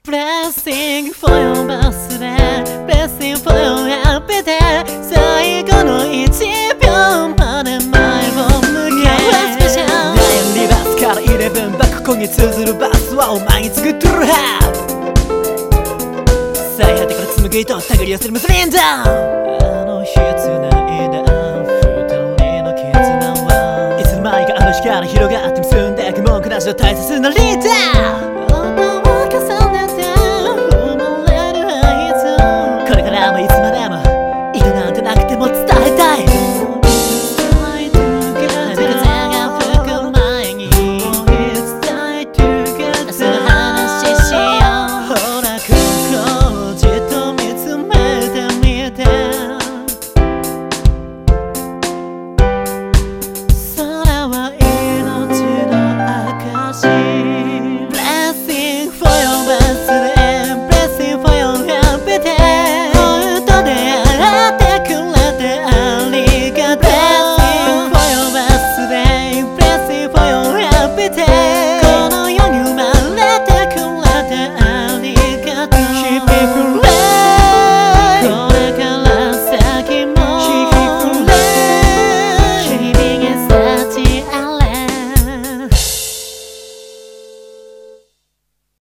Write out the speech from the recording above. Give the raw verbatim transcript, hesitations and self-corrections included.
Blessing for your birthday Blessing for your happy day 最後のいちびょうまで前を向けナインリバースからイレブンバックこに通ずるバスはお前に作ってるは最果てから紡ぎと手繰り寄せる結びんだあの日繋いだ二人の絆はいつの間にかあの日から広がって結んでいく文句なしの大切なリーダー